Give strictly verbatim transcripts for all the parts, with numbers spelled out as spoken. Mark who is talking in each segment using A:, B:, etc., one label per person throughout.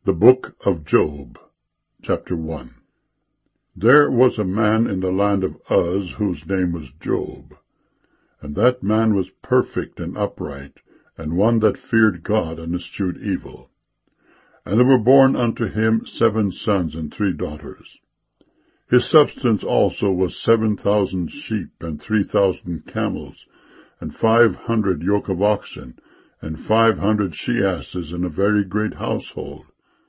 A: The Book of Job, Chapter one. There was a man in the land of Uz whose name was Job. And that man was perfect and upright, and one that feared God and eschewed evil. And there were born unto him seven sons and three daughters. His substance also was seven thousand sheep, and three thousand camels, and five hundred yoke of oxen, and five hundred she-asses, in a very great household.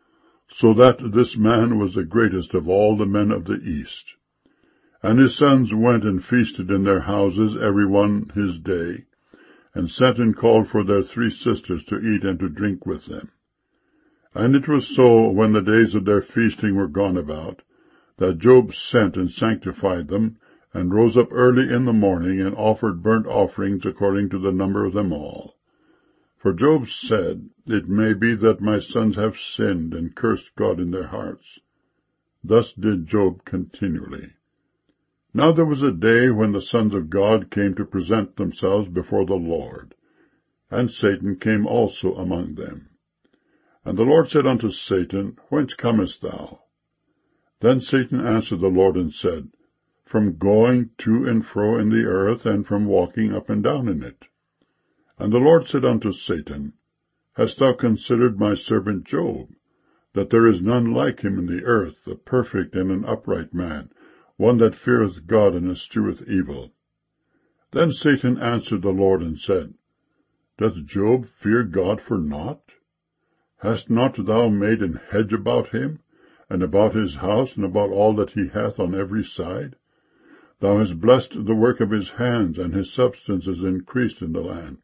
A: So that this man was the greatest of all the men of the east. And his sons went and feasted in their houses, every one his day, and sent and called for their three sisters to eat and to drink with them. And it was so, when the days of their feasting were gone about, that Job sent and sanctified them, and rose up early in the morning, and offered burnt offerings according to the number of them all. For Job said, It may be that my sons have sinned, and cursed God in their hearts. Thus did Job continually. Now there was a day when the sons of God came to present themselves before the Lord, and Satan came also among them. And the Lord said unto Satan, Whence comest thou? Then Satan answered the Lord and said, From going to and fro in the earth, and from walking up and down in it. And the Lord said unto Satan, Hast thou considered my servant Job, that there is none like him in the earth, a perfect and an upright man, one that feareth God and escheweth evil? Then Satan answered the Lord and said, Doth Job fear God for naught? Hast not thou made an hedge about him, and about his house, and about all that he hath on every side? Thou hast blessed the work of his hands, and his substance is increased in the land.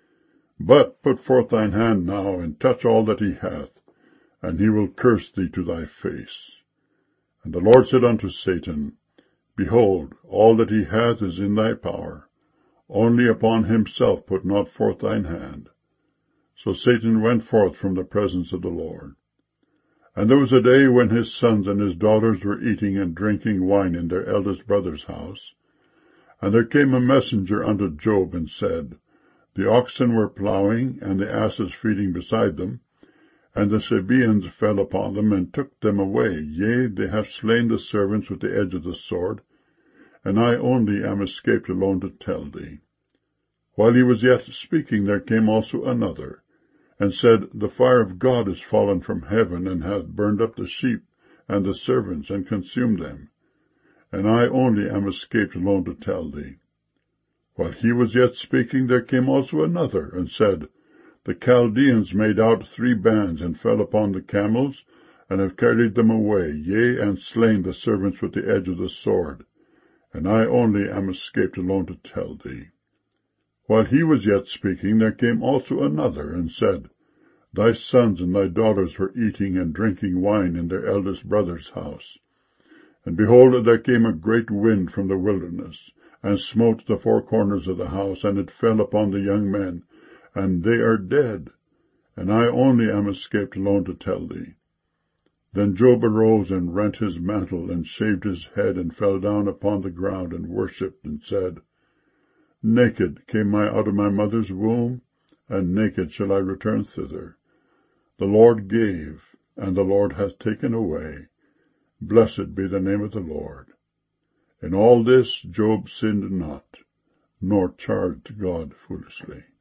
A: But put forth thine hand now, and touch all that he hath, and he will curse thee to thy face. And the Lord said unto Satan, Behold, all that he hath is in thy power. Only upon himself put not forth thine hand. So Satan went forth from the presence of the Lord. And there was a day when his sons and his daughters were eating and drinking wine in their eldest brother's house. And there came a messenger unto Job, and said, The oxen were plowing, and the asses feeding beside them, and the Sabaeans fell upon them, and took them away. Yea, they have slain the servants with the edge of the sword, and I only am escaped alone to tell thee. While he was yet speaking, there came also another, and said, The fire of God is fallen from heaven, and hath burned up the sheep and the servants, and consumed them. And I only am escaped alone to tell thee. While he was yet speaking, there came also another, and said, The Chaldeans made out three bands, and fell upon the camels, and have carried them away, yea, and slain the servants with the edge of the sword. And I only am escaped alone to tell thee. While he was yet speaking, there came also another, and said, Thy sons and thy daughters were eating and drinking wine in their eldest brother's house. And behold, there came a great wind from the wilderness, and smote the four corners of the house, and it fell upon the young men, and they are dead. And I only am escaped alone to tell thee. Then Job arose and rent his mantle, and shaved his head, and fell down upon the ground, and worshipped, and said, Naked came I out of my mother's womb, and naked shall I return thither. The Lord gave, and the Lord hath taken away. Blessed be the name of the Lord. In all this Job sinned not, nor charged God foolishly.